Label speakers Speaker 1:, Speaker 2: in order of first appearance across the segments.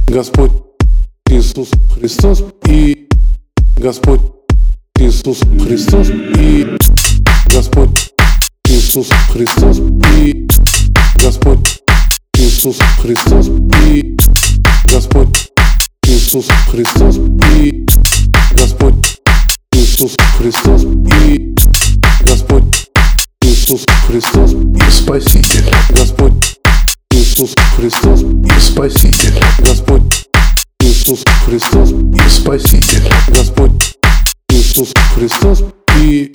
Speaker 1: Господь Иисус Христос и Господь Иисус Христос и Господь Иисус Христос и Господь Иисус Христос и Господь Иисус Христос и Господь Иисус Христос и Господь Иисус Христос и Спаситель. Господь Иисус Христос и Спаситель. Господь Иисус Христос и Спаситель. Господь Иисус Христос и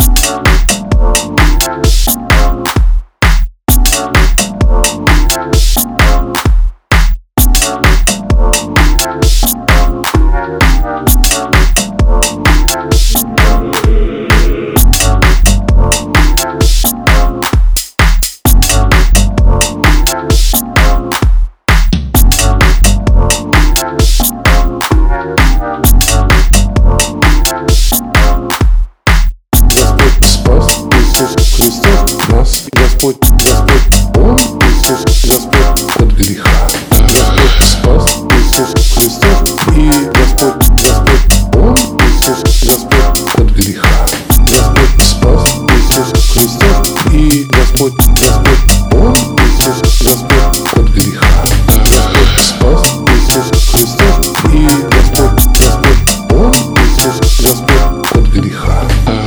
Speaker 1: Господь, Он, Иисус, Господь от греха. Господь спас, Иисус Христос и Господь, Он, Иисус, Господь от греха. Господь спас, Иисус Христос и Господь, Он, Иисус, Господь от греха. Господь спас, Иисус Христос и Господь, Он, Иисус, Господь от греха.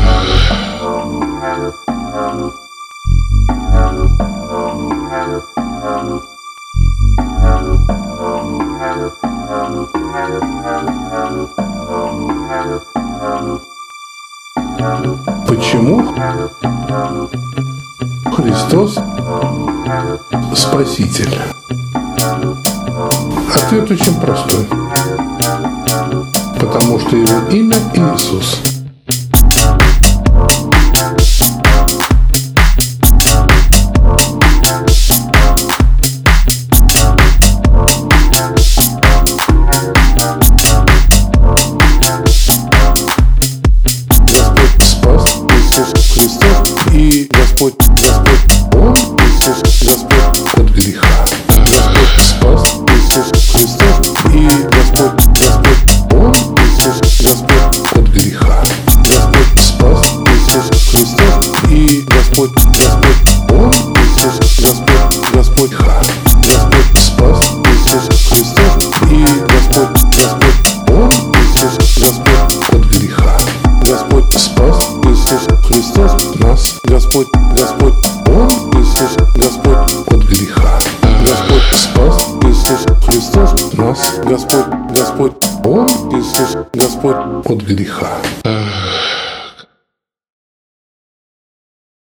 Speaker 1: Почему Христос Спаситель? Ответ очень простой. Потому что Его имя Иисус. И Господь, Он, Иисус, Господь от греха. Господь спас, Иисус Христос и Господь, Он, Иисус, Господь от греха. Господь спас, Иисус Христос и Господь, Он, Иисус, Господь ха. Господь спас, Иисус Христос и Господь, Он, Иисус, Господь от греха. Господь спас, Иисус Христос нас. Господь, Он, Иисус, Господь от греха. Господь спас, Иисус Христос нас. Господь, Он, Иисус, Господь от греха.